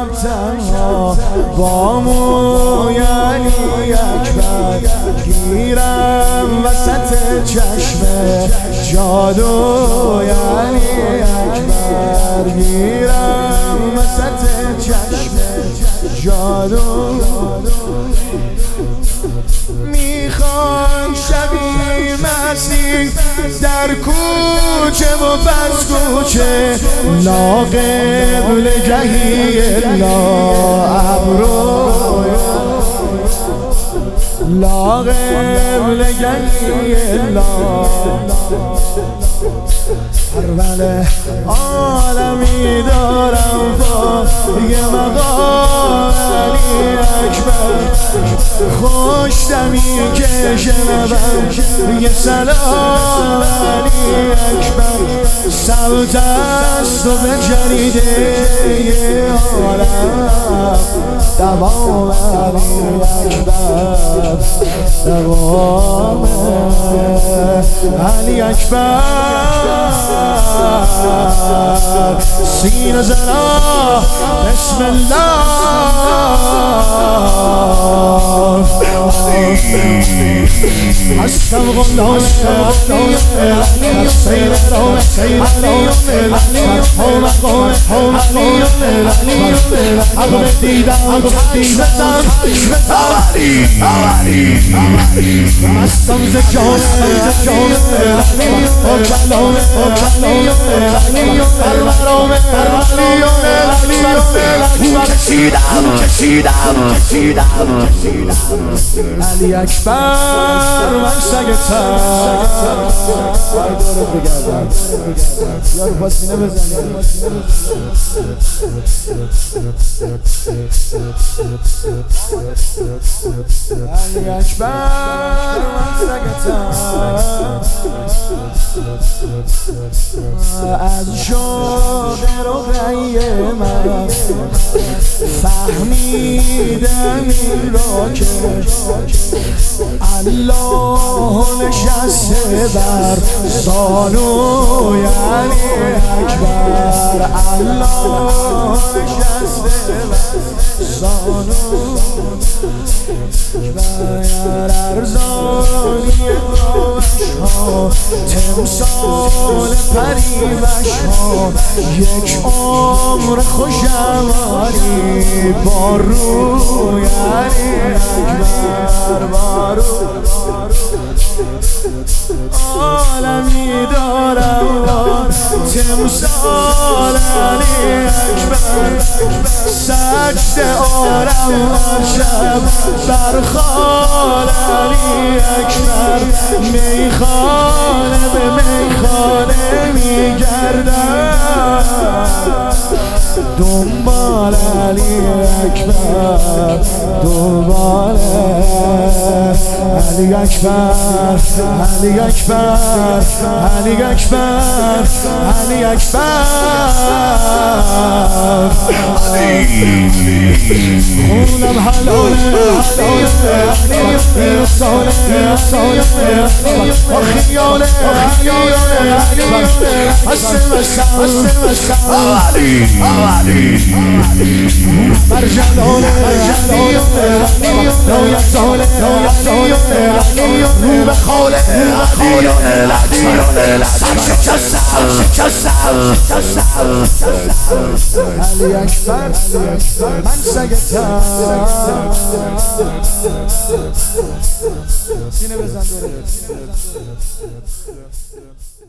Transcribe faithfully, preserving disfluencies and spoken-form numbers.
تنها با موی علی اکبر گیرم وسط چشم جادوی علی اکبر گیرم وسط چشم جادو میخوان شبی مستی در کوچه و پس کوچه لا قبل جهی الا ابرو لا قبل جهی الا هر عالمی دارم یه مقام علی اکبر خوش دمی که شنبم یه سلام علی اکبر سبت است و به جریده یه عالم دوام علی اکبر دوام علی اکبر سینه زنا بسم الله حسن غلام علی علی سید رو سید علی علی حول قوم علی علی ابر دیدم چشم تر علی علی مستم ز جان جان علی و کلام علی علی پرورام علی علی کشیدم کشیدم کشیدم علی اکبر من سگتم بای دورت بگردم یارو پاسینه بزن علی اکبر من سگتم از شوق رقیه من فهمیدم این را که الله نشسته بر زانوی علی اکبر الله نشسته بر زانوی اکبر ارزانی داشت ها تمثال پریوش ها یک عمر خوشمانی با روی علی اکبر با روی عالمی دارم تمثال علی اکبر سجده آرم هر شب بر خال علی اکبر میخانه به میخانه میگردم دنبال علی اکبر دنبال علی اکبر علی اکبر علی اکبر علی اکبر خونم حلاله حلاله علی افسانه افسانه خیاله خیاله علی هستم هستم هستم علی علی بر جلاله علی علی نویتانه علی رو به خاله علی شکستم شکستم علی اکبر من سگتم سینه بزن دوره